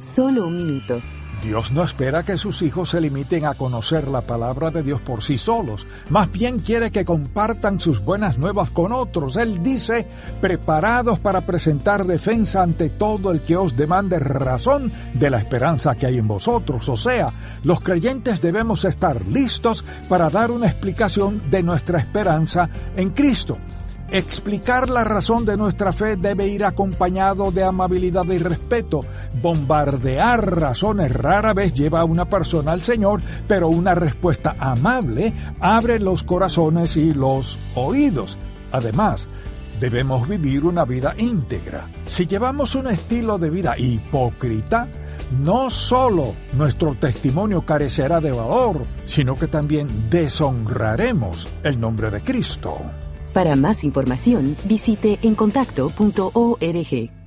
Solo un minuto. Dios no espera que sus hijos se limiten a conocer la palabra de Dios por sí solos. Más bien quiere que compartan sus buenas nuevas con otros. Él dice, preparados para presentar defensa ante todo el que os demande razón de la esperanza que hay en vosotros. O sea, los creyentes debemos estar listos para dar una explicación de nuestra esperanza en Cristo. Explicar la razón de nuestra fe debe ir acompañado de amabilidad y respeto. Bombardear razones rara vez lleva a una persona al Señor, pero una respuesta amable abre los corazones y los oídos. Además, debemos vivir una vida íntegra. Si llevamos un estilo de vida hipócrita, no solo nuestro testimonio carecerá de valor, sino que también deshonraremos el nombre de Cristo. Para más información, visite encontacto.org.